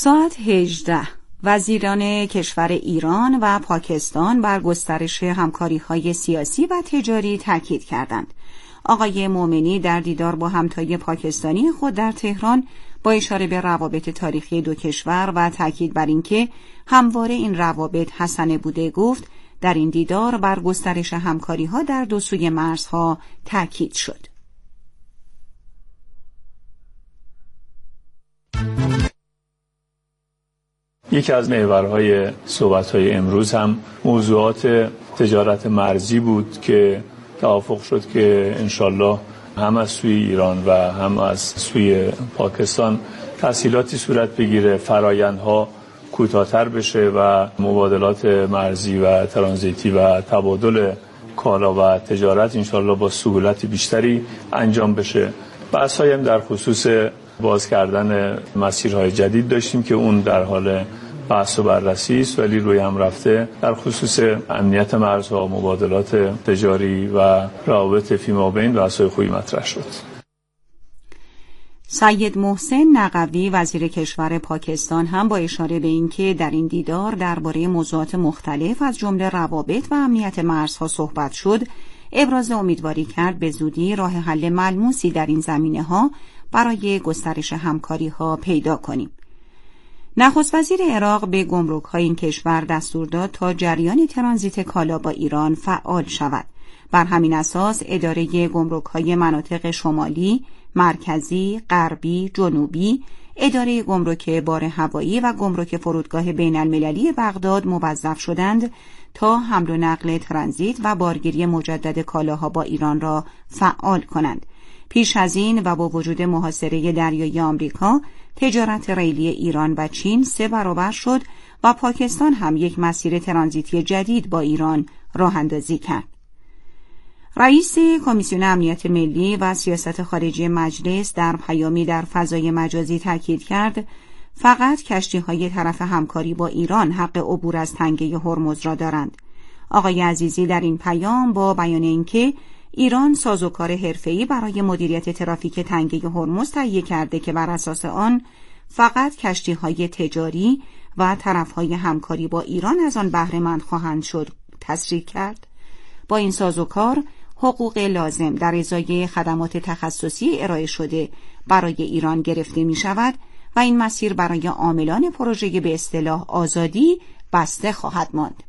ساعت 18 وزیران کشور ایران و پاکستان بر گسترش همکاری‌های سیاسی و تجاری تاکید کردند. آقای مومنی در دیدار با همتای پاکستانی خود در تهران با اشاره به روابط تاریخی دو کشور و تاکید بر اینکه همواره این روابط حسنه بوده گفت در این دیدار بر گسترش همکاری‌ها در دو سوی مرزها تاکید شد. یکی از محورهای صحبت‌های امروز هم موضوعات تجارت مرزی بود که توافق شد که انشالله هم از سوی ایران و هم از سوی پاکستان تسهیلاتی صورت بگیره، فرایندها کوتاه‌تر بشه و مبادلات مرزی و ترانزیتی و تبادل کالا و تجارت انشالله با سهولت بیشتری انجام بشه. بحث‌هایی هم در خصوص باز کردن مسیرهای جدید داشتیم که اون در حال بحث و بررسی است، ولی روی هم رفته در خصوص امنیت مرزها، مبادلات تجاری و روابط فیمابین بحث‌های خوبی مطرح شد. سید محسن نقوی وزیر کشور پاکستان هم با اشاره به اینکه در این دیدار درباره موضوعات مختلف از جمله روابط و امنیت مرزها صحبت شد، ابراز امیدواری کرد به زودی راه حل ملموسی در این زمینه‌ها برای گسترش همکاری‌ها پیدا کنیم. نخست وزیر عراق به گمرک‌های این کشور دستور داد تا جریان ترانزیت کالا با ایران فعال شود. بر همین اساس اداره گمرک‌های مناطق شمالی، مرکزی، غربی، جنوبی، اداره گمرک بار هوایی و گمرک فرودگاه بین‌المللی بغداد موظف شدند تا حمل و نقل ترانزیت و بارگیری مجدد کالاها با ایران را فعال کنند. پیش از این و با وجود محاصره دریایی آمریکا، تجارت ریلی ایران و چین 3 برابر شد و پاکستان هم یک مسیر ترانزیتی جدید با ایران راه اندازی کرد. رئیس کمیسیون امنیت ملی و سیاست خارجی مجلس در پیامی در فضای مجازی تاکید کرد فقط کشتی‌های طرف همکاری با ایران حق عبور از تنگه هرمز را دارند. آقای عزیزی در این پیام با بیان اینکه ایران سازوکار حرفه‌ای برای مدیریت ترافیک تنگه هرمز تهیه کرده که بر اساس آن فقط کشتی‌های تجاری و طرف‌های همکاری با ایران از آن بهره مند خواهند شد تصریح کرد. با این سازوکار حقوق لازم در ازای خدمات تخصصی ارائه شده برای ایران گرفته می شود و این مسیر برای عاملان پروژه به اصطلاح آزادی بسته خواهد ماند.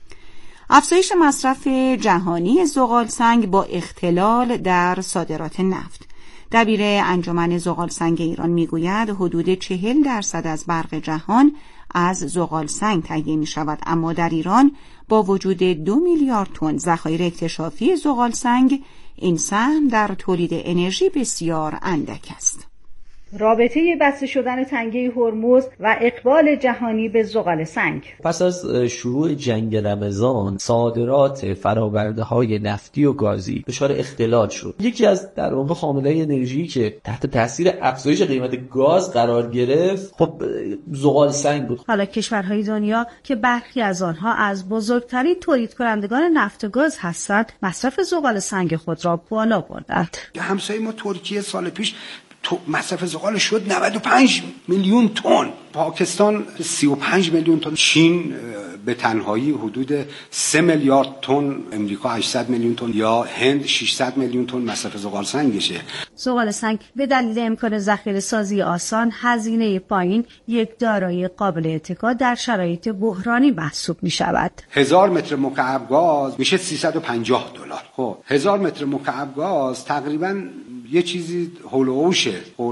افزایش مصرف جهانی زغالسنگ با اختلال در صادرات نفت. دبیر انجمن زغالسنگ ایران میگوید حدود 40% از برق جهان از زغالسنگ تهیه می شود، اما در ایران با وجود 2 میلیارد تن ذخایر اکتشافی زغالسنگ این سهم در تولید انرژی بسیار اندک است. رابطه بسته شدن تنگه هرمز و اقبال جهانی به زغال سنگ. پس از شروع جنگ رمضان صادرات فرآورده‌های نفتی و گازی دچار اختلال شد. یکی از در واقع حامله‌های انرژی که تحت تاثیر افزایش قیمت گاز قرار گرفت خب زغال سنگ بود. حالا کشورهای دنیا که برخی از آنها از بزرگترین تولید کنندگان نفت و گاز هستند مصرف زغال سنگ خود را بالا بردند. همسایه ما ترکیه سال پیش مصرف زغال شد 95 میلیون تن، پاکستان 35 میلیون تن، چین به تنهایی حدود 3 میلیارد تن، امریکا 800 میلیون تن یا هند 600 میلیون تن مصرف زغال سنگشه. زغال سنگ به دلیل امکان ذخیره سازی آسان، هزینه پایین، یک دارایی قابل اتکا در شرایط بحرانی محسوب می شود. 1000 متر مکعب گاز میشه $350. خب 1000 متر مکعب گاز تقریباً یه چیزی هولوش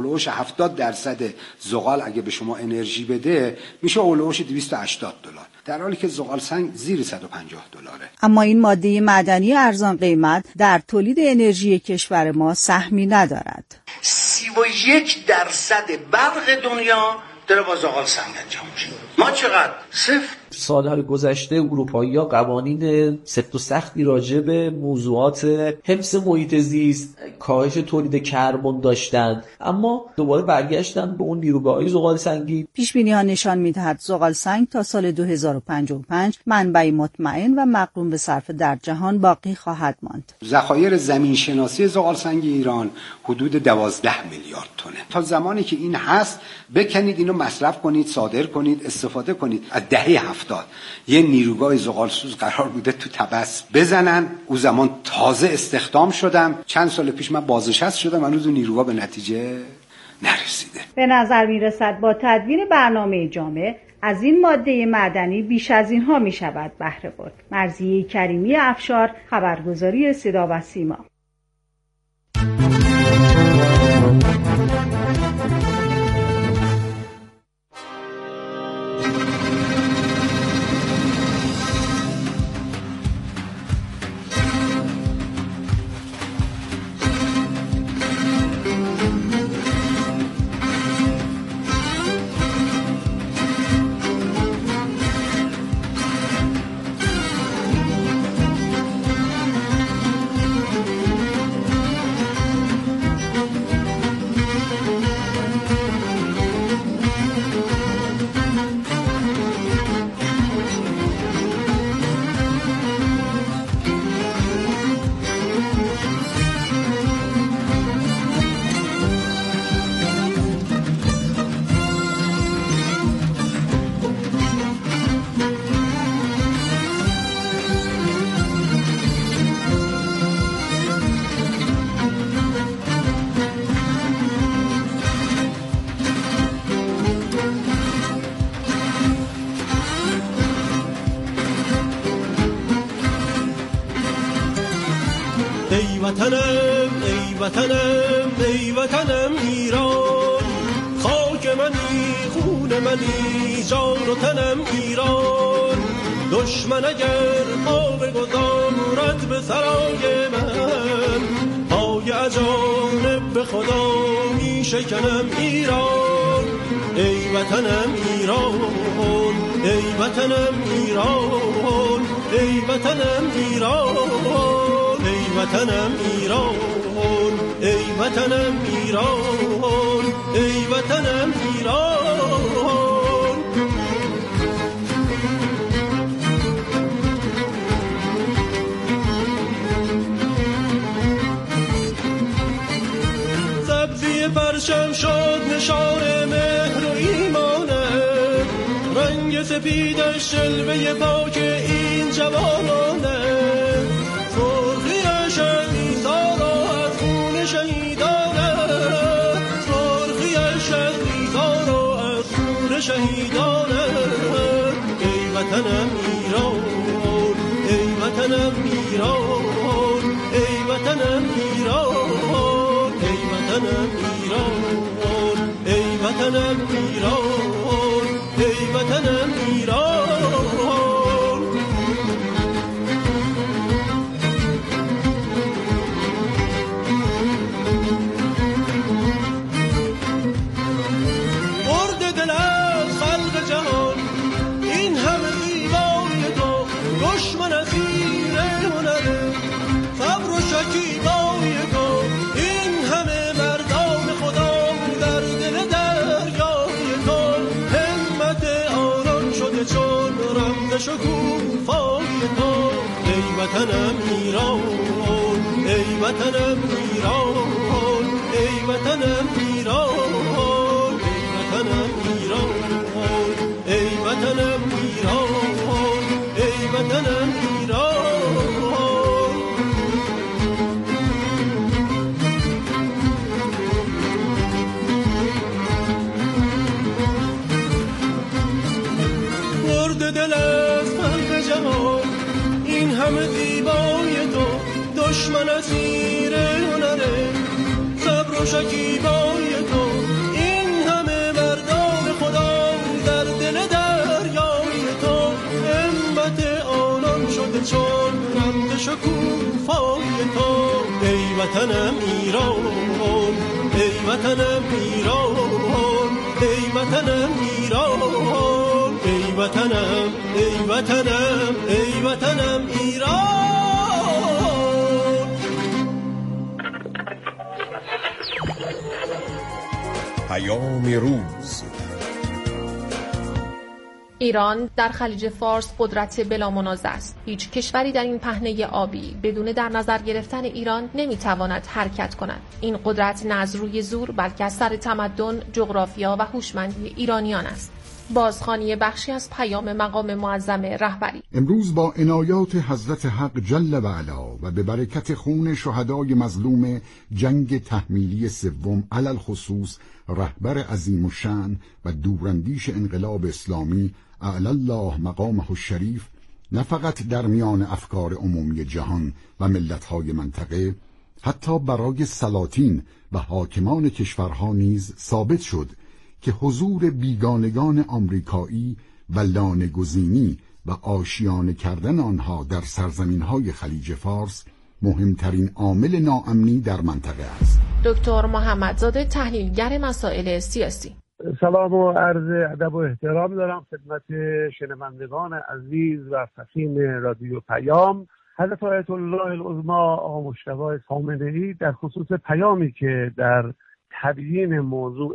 70% زغال اگه به شما انرژی بده میشه هولوش $280، در حالی که زغال سنگ زیر $150. اما این ماده معدنی ارزان قیمت در تولید انرژی کشور ما سهمی ندارد. 31% برق دنیا داره با زغال سنگ انجام میشه. ما چقدر؟ 0. سالهای گذشته اروپایی‌ها قوانین سفت و سختی راجع به موضوعات حفظ محیط زیست، کاهش تولید کربن داشتن، اما دوباره برگشتن به اون نیروگاه‌های زغال سنگی. پیش‌بینی‌ها نشان می‌دهد زغال سنگ تا سال 2055 منبعی مطمئن و مقرون به صرف در جهان باقی خواهد ماند. ذخایر زمین‌شناسی زغال سنگ ایران حدود 12 میلیارد تنه. تا زمانی که این هست بکنید اینو مصرف کنید، صادر کنید، استفاده کنید. از دهه 70 یه نیروگاه زغالسوز قرار بوده تو طبس بزنن، اون زمان تازه استخدام شدم، چند سال پیش من بازنشسته شدم، هنوز نیروگاه به نتیجه نرسیده. به نظر میرسد با تدوین برنامه جامع از این ماده معدنی بیش از اینها می شود بهره برد. مرضیه کریمی افشار، خبرگزاری صدا و سیما. ای وطنم ای وطنم ای وطنم ایران، خاک منی خون منی جان و تنم ایران. دشمن اگر پا بگذارد به سرای من، پای اجانب به خدا می شکنم ایران. ای وطنم ایران ای وطنم ایران ای وطنم ایران ای وطنم ایران ای وطنم ایران ای وطنم ایران. سبزی پرچم شد نشان مهر و ایمانه، رنگ سپیدش جلوه پاک این جوانانه. سرخی شهیدان از خون شهیدانه، سرخی شهیدان از خون شهیدانه. ای وطنم ایران ای وطنم ایران ای وطنم ایران ای وطنم ایران ای وطنم ایران ای وطنم ایران. مرد دل از خلق جهان این همه زیبای تو، دشمن از زیر هنره صبر و شکیبای تو. این همه مردان خدا در دل دریای تو، همت آنان شده چون رمز شکوفای تو. ای وطنم ایران ای وطنم ایران ای وطنم ایران ای وطنم ایران ای وطنم ایران. مرد دل از خلق جهان این همه زیبای تو، دشمن از زیر هنره صبر و شکیبای تو. این همه مردان خدا در دل دریای تو، همت آنان شده چون رمز شکوفای تو. ای وطنم ایران ای وطنم ایران ای وطنم ایران ای وطنم ای وطنم ای وطنم ایران. پیام روز. ایران در خلیج فارس قدرت بلا منازع است. هیچ کشوری در این پهنه آبی بدون در نظر گرفتن ایران نمیتواند حرکت کند. این قدرت نه از روی زور بلکه از سر تمدن، جغرافیا و هوشمندی ایرانیان است. بازخوانی بخشی از پیام مقام معظم رهبری. امروز با عنایات حضرت حق جل و علا و به برکت خون شهدای مظلوم جنگ تحمیلی سوم علل خصوص رهبر عظیم الشأن و دوراندیش انقلاب اسلامی اعلی الله مقامه الشریف، نه فقط در میان افکار عمومی جهان و ملت‌های منطقه، حتی برای سلاطین و حاکمان کشورها نیز ثابت شد که حضور بیگانگان آمریکایی و لانه‌گزینی و آشیانه کردن آنها در سرزمین‌های خلیج فارس مهمترین عامل ناامنی در منطقه است. دکتر محمدزاده، تحلیلگر مسائل سیاسی: سلام و عرض ادب و احترام دارم خدمت شنوندگان عزیز و فخیم رادیو پیام. حضرت آیت الله العظمی آقا مجتبی خامنه‌ای در خصوص پیامی که در تبیین موضوع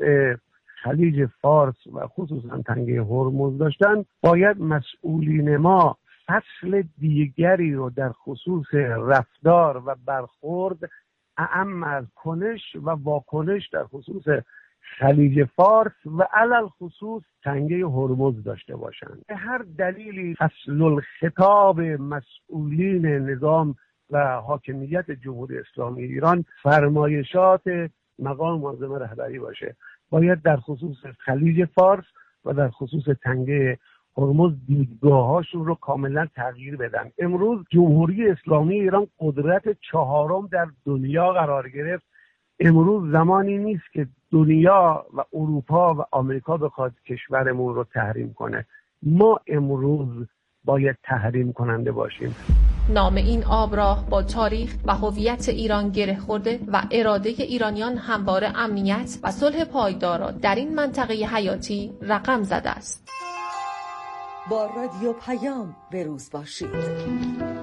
خلیج فارس و خصوصا تنگه هرمز داشتن، باید مسئولین ما فصل دیگری رو در خصوص رفتار و برخورد اعم از کنش و واکنش در خصوص خلیج فارس و علل خصوص تنگه هرمز داشته باشند. به هر دلیلی فصل الخطاب مسئولین نظام و حاکمیت جمهوری اسلامی ایران فرمایشات مقام معظم رهبری باشه. باید در خصوص خلیج فارس و در خصوص تنگه هرمز دیدگاه‌هاشون رو کاملا تغییر بدن. امروز جمهوری اسلامی ایران قدرت چهارم در دنیا قرار گرفت. امروز زمانی نیست که دنیا و اروپا و آمریکا بخواد کشورمون رو تحریم کنه. ما امروز باید تحریم کننده باشیم. نام این آبراه با تاریخ و هویت ایران گره خورده و اراده ایرانیان همواره امنیت و صلح پایدار را در این منطقه حیاتی رقم زده است. با رادیو پیام بروز باشید.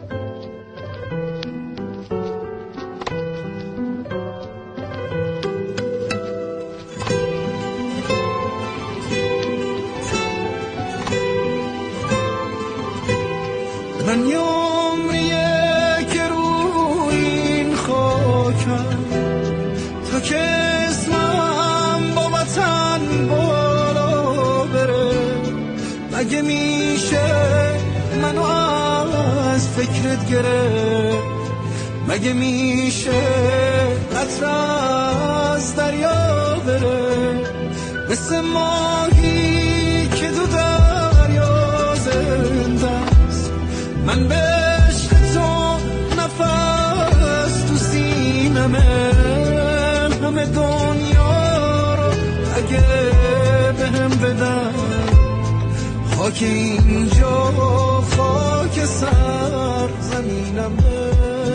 من یومیه که روی این خاکم تا که اسمم با وطن بالا بره، مگه میشه منو از فکرت گره، مگه میشه قطره از دریا بره، مثل ماهی که دو دریا زنده. من به عشق تو نفس تو سینمه، همه دنیا رو اگه بهم بدن، خاک اینجا خاک سر زمینمه.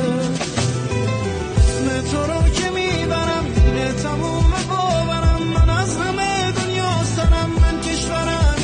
اسم تو رو که میبرم اینه تموم باورم، من از همه دنیا سرم، من کشورم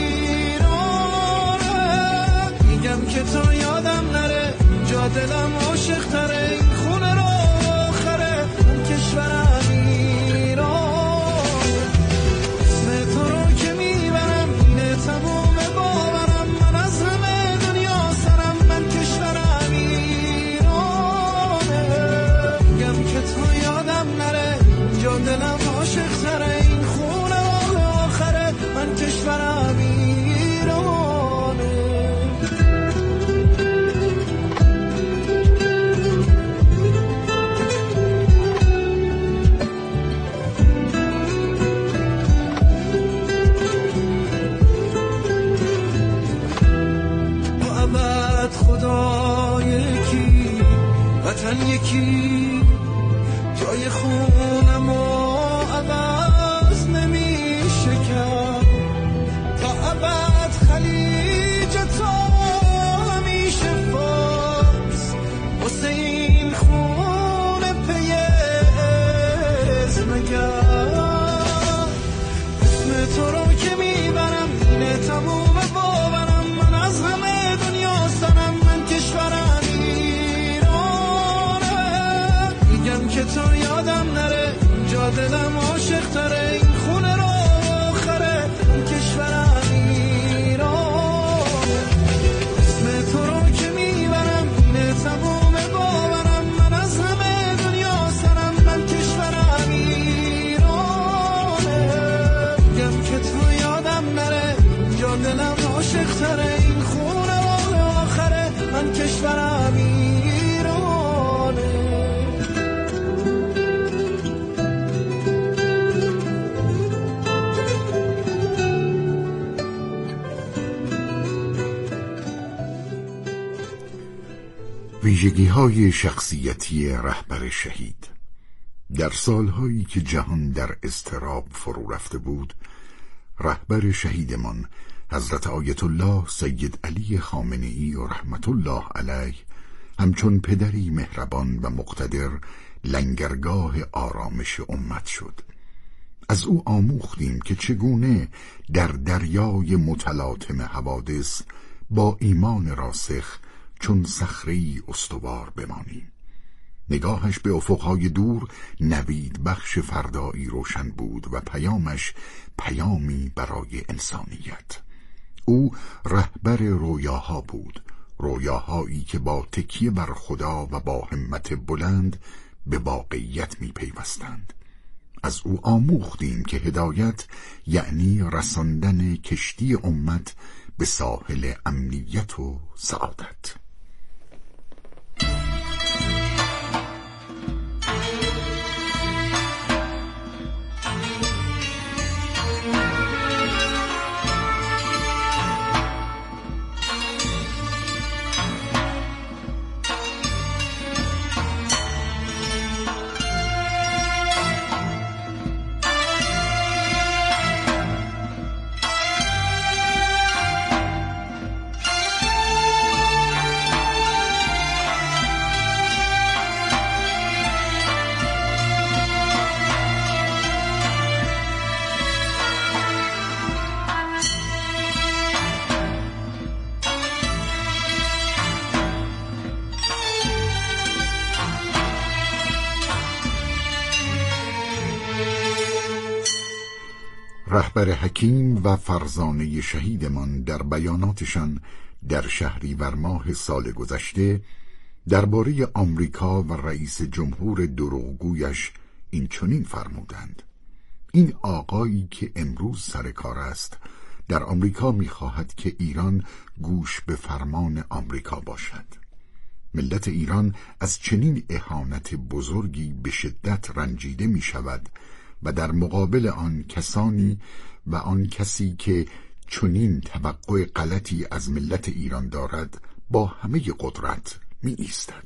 ایرانه. میگم که تو یادم نره، جا دلم عاشق تره، این خونه رو آخره، من کشورم ایران. اسم تو رو که میبرم اینه تموم باورم، من از همه دنیا سرم، من کشورم ایرانه. میگم که تو یادم نره، جا دلم عاشق تره، این خونه رو آخره، من کشورم ایرانه. خدا یکی، وطن یکی، جای خونم و دلم عاشق تره این خونه رو خره این کشورم ایران اسم تو رو که میبرم اینه تموم باورم من از همه دنیا سرم من کشورم ایرانه میگم که تو یادم نره اینجا دلم عاشق تره این خونه رو آخره من کشورم ایرانه. ویژگی‌های شخصیتی رهبر شهید. در سالهایی که جهان در اضطراب فرو رفته بود، رهبر شهیدمان حضرت آیت الله سید علی خامنه‌ای و رحمت الله علیه همچون پدری مهربان و مقتدر لنگرگاه آرامش امت شد. از او آموختیم که چگونه در دریای متلاطم حوادث با ایمان راسخ چون صخره‌ای استوار بمانیم. نگاهش به افقهای دور نوید بخش فردایی روشن بود و پیامش پیامی برای انسانیت. او رهبر رویاها بود، رویاهایی که با تکیه بر خدا و با همت بلند به واقعیت می پیوستند. از او آموختیم که هدایت یعنی رساندن کشتی امت به ساحل امنیت و سعادت. رهبر حکیم و فرزانه شهیدمان در بیاناتشان در شهریور ماه سال گذشته درباره آمریکا و رئیس جمهور دروغگویش این چنین فرمودند: این آقایی که امروز سر کار است در آمریکا می‌خواهد که ایران گوش به فرمان آمریکا باشد. ملت ایران از چنین اهانت بزرگی به شدت رنجیده می‌شود و در مقابل آن کسانی و آن کسی که چنین توقع غلطی از ملت ایران دارد با همه قدرت می ایستد.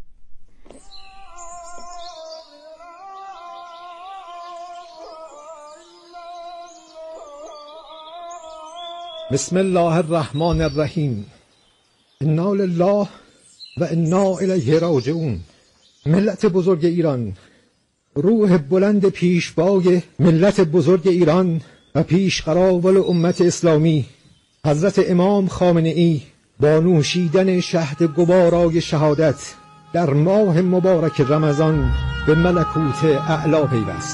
بسم الله الرحمن الرحیم. انا لله و انا الیه راجعون. ملت بزرگ ایران، روح بلند پیشوای ملت بزرگ ایران و پیشقراول امت اسلامی حضرت امام خامنه‌ای با نوشیدن شهد گوارای شهادت در ماه مبارک رمضان به ملکوت اعلی پیوست.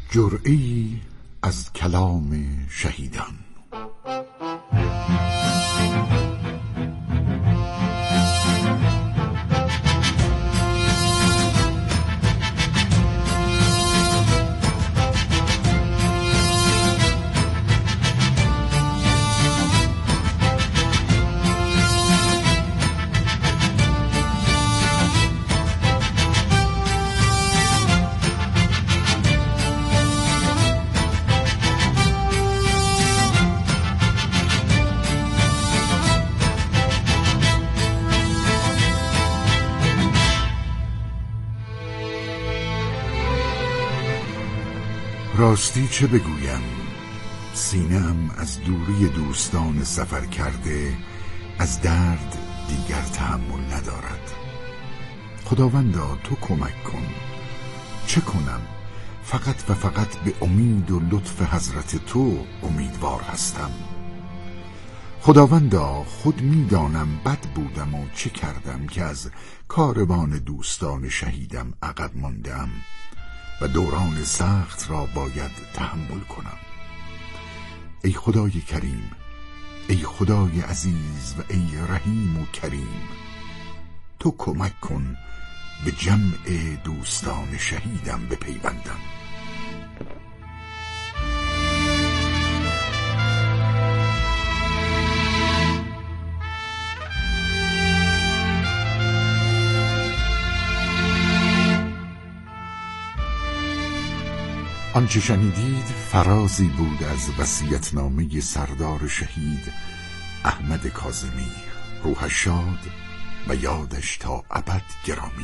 جرعه‌ای از کلام شهیدان. راستی چه بگویم، سینه‌ام از دوری دوستان سفر کرده از درد دیگر تحمل ندارد. خداوندا تو کمک کن. چه کنم؟ فقط و فقط به امید و لطف حضرت تو امیدوار هستم. خداوندا خود میدانم بد بودم و چه کردم که از کاروان دوستان شهیدم عقب ماندم و دوران سخت را باید تحمل کنم. ای خدای کریم، ای خدای عزیز و ای رحیم و کریم، تو کمک کن به جمع دوستان شهیدم بپیوندم. آنچه شنیدید فرازی بود از وصیت‌نامه سردار شهید احمد کاظمی، روحش شاد و یادش تا ابد گرامی.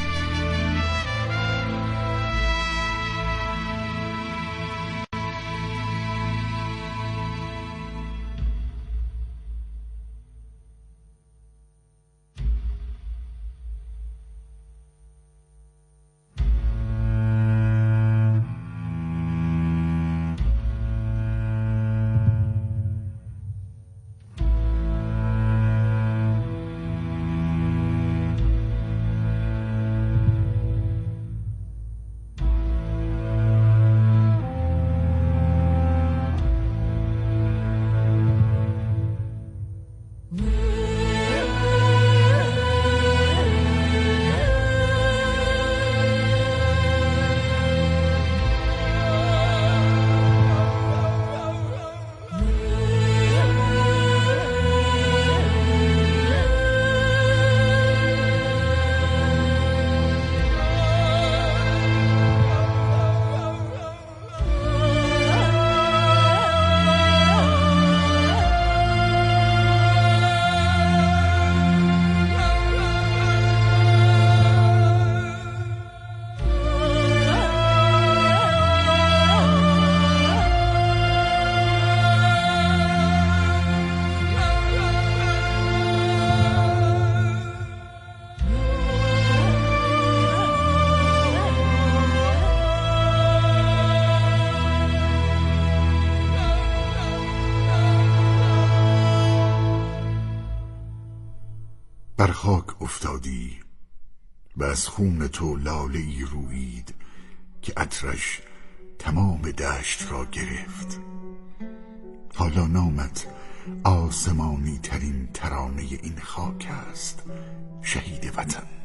بر خاک افتادی و از خون تو لاله‌ای رویید که عطرش تمام دشت را گرفت. حالا نامت آسمانی ترین ترانه این خاک است، شهید وطن.